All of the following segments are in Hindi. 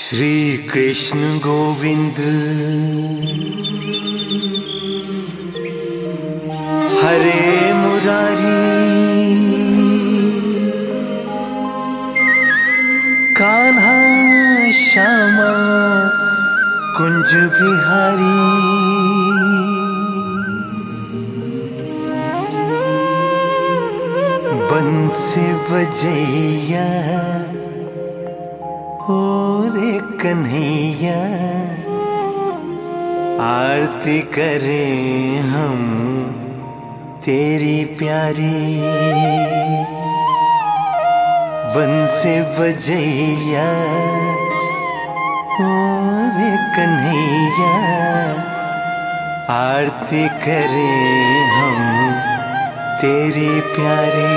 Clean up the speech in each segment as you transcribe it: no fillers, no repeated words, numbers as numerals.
श्री कृष्ण गोविंद हरे मुरारी कान्हा श्यामा कुंज बिहारी। बंसी बजैया ओ रे कन्हैया, आरती करें हम तेरी प्यारी। बंसी बजैया ओ रे कन्हैया, आरती करें हम तेरी प्यारी।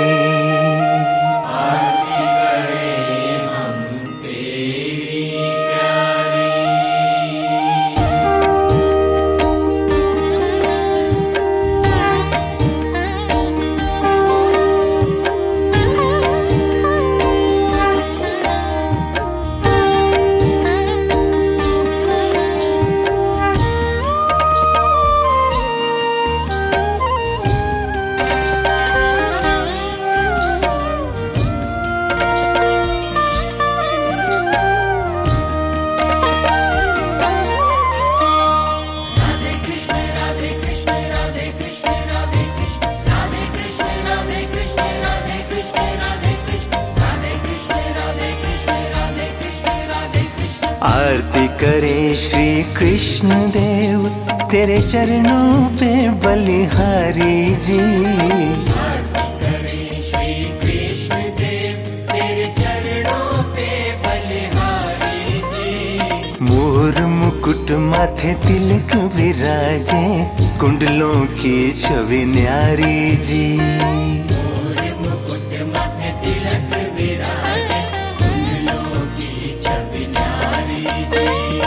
आरती करें श्री कृष्ण देव तेरे चरणों पे बलिहारी जी। आरती करें श्री कृष्ण देव तेरे चरणों पे बलिहारी जी। मोर मुकुट माथे तिलक विराजे, कुंडलों की छवि न्यारी जी। मोर मुकुट माथे तिलक विराजे, कुंडलों की छवि न्यारी जी।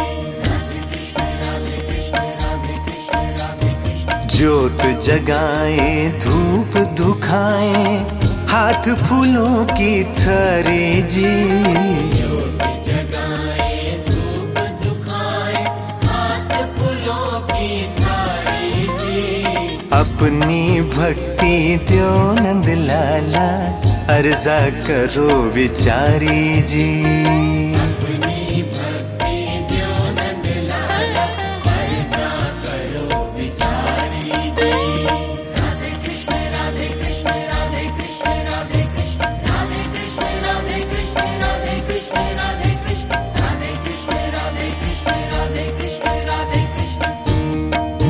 ज्योत जगाए धूप दुखाए, हाथ फूलों की थरी जी। ज्योत जगाए धूप दुखाए, हाथ फूलों की थारी जी। अपनी भक्ति द्यो नंद लाला, अर्जा करो विचारी जी। अपनी भक्ति द्यो नंद लाला, अर्जा करो विचारी जी। राधे कृष्ण राधे कृष्ण राधे कृष्ण राधे कृष्ण राधे कृष्ण राधे कृष्ण राधे कृष्ण राधे कृष्ण राधे कृष्ण राधे कृष्ण राधे कृष्ण राधे कृष्ण।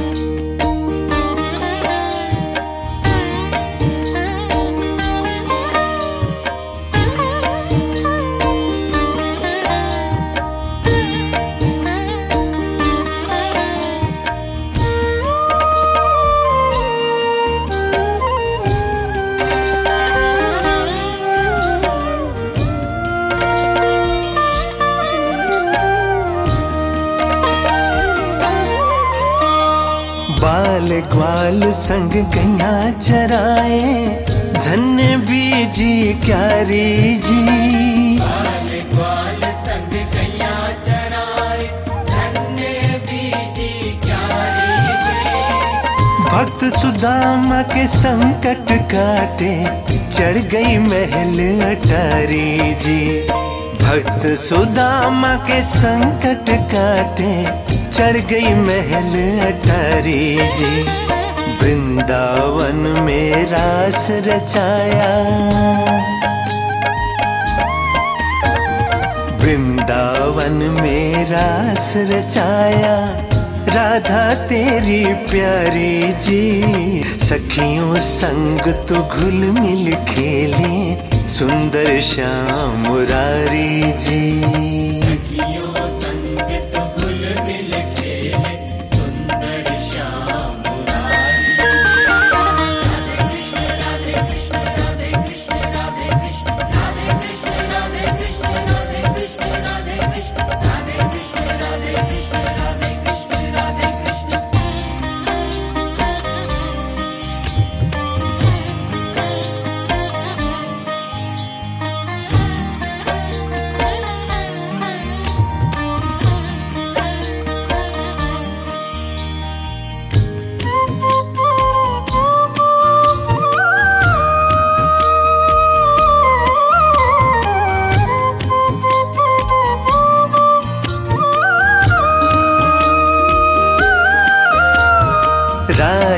बाल ग्वाल संग गैया चराए, धन्य बीजी क्यारी जी। बाल ग्वाल संग गैया चराए, धन्य बीजी क्यारी जी। भक्त सुदामा के संकट काटे, चढ़ गई महल अटारी जी। भक्त सुदामा के संकट काटे, चढ़ गई महल अटारी जी। वृंदावन में रास रचाया, वृंदावन में रास रचाया, राधा तेरी प्यारी जी। सखियों संग तो घुल मिल खेले, सुंदर श्याम मुरारी जी। सखियों संग तो घुल मिल खेले, सुंदर श्याम मुरारी जी। राधे कृष्ण राधे कृष्ण राधे कृष्ण राधे कृष्ण राधे कृष्ण राधे कृष्ण राधे कृष्ण राधे कृष्ण राधे कृष्ण राधे कृष्ण राधे कृष्ण।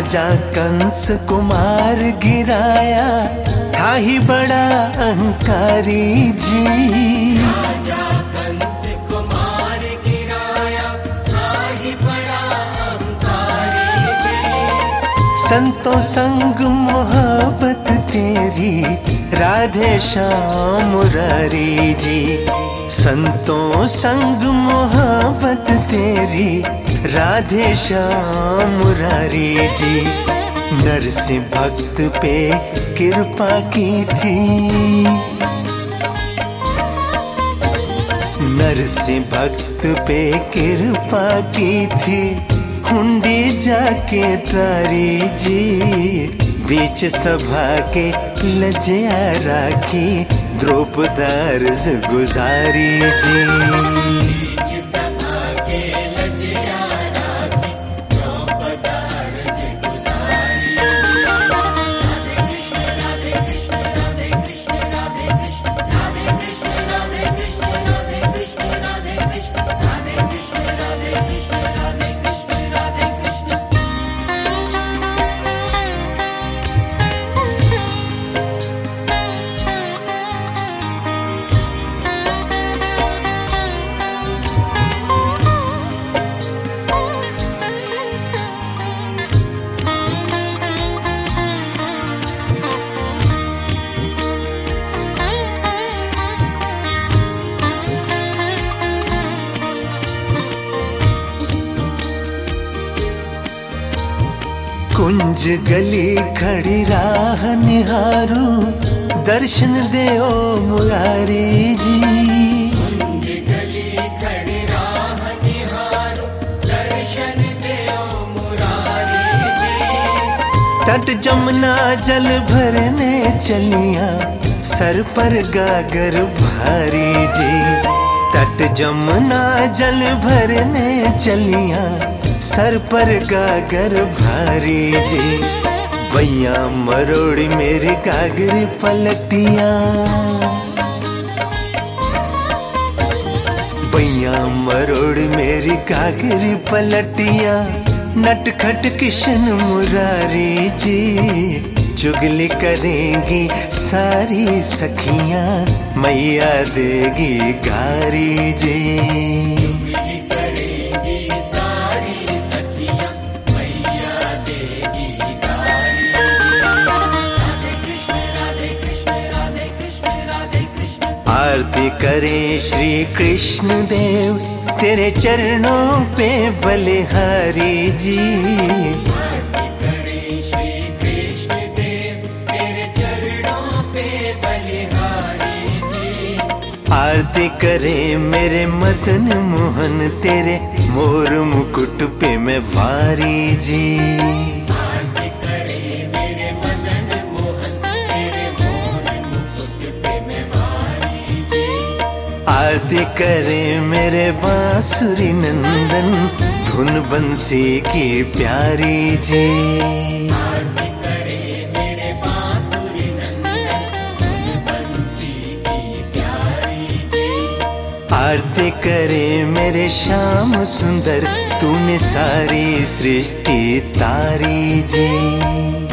राजा कंस कुमार गिराया, था ही बड़ा अहंकारी जी। राजा कंस कुमार गिराया, था ही बड़ा अहंकारी जी। संतों संग मोहब्बत तेरी, राधे श्याम मुरारी जी। संतों संग मोहब्बत तेरी, राधे श्याम मुरारी जी। नरसिंह भक्त पे कृपा की थी, नरसिंह भक्त पे कृपा की थी। हुंडी जाके तारी जी, बीच सभा के लज्जा राखी, द्रौपदार्ज गुजारी जी। बीच सभा के लज्जा राखी, द्रौपदार्ज गुजारी जी। राधे कृष्ण राधे कृष्ण राधे कृष्ण राधे कृष्ण राधे कृष्ण राधे कृष्ण राधे कृष्ण राधे कृष्ण राधे कृष्ण राधे कृष्ण राधे कृष्ण राधे कृष्ण। कुंज गली खड़ी राह निहारू, दर्शन देओ मुरारी जी। कुंज गली खड़ी राह निहारो, दर्शन देओ मुरारी जी। तट जमुना जल भरने चलिया, सर पर गागर भारी जी। तट जमुना जल भरने चलिया, सर पर गागर भारी जी। बैया मरोड़ी मेरी गागर पलटिया, बैया मरोड़ी मेरी गागर पलटिया। नटखट किशन मुरारी जी, चुगली करेंगी सारी सखियां, मैया देगी गारी जी। चुगली करेंगी सारी सखियां, मैया देगी गारी जी। राधे कृष्ण राधे कृष्ण राधे कृष्ण राधे कृष्ण। आरती करें श्री कृष्ण देव, तेरे चरणों पे बलिहारी जी। आरती करें श्री कृष्ण देव, तेरे चरणों पे बलिहारी जी। आरती करें मेरे मदन मोहन, तेरे मोर मुकुट पे मैं वारी जी। आरती करें मेरे मदन मोहन, तेरे मोर मुकुट पे मैं वारी जी। आरती करें मेरे बांसुरी नंदन, धुन बंसी की प्यारी जी। आरती करें मेरे बांसुरी नंदन, धुन बंसी की प्यारी जी। आरती करें मेरे श्याम सुंदर, तूने सारी सृष्टि तारी जी।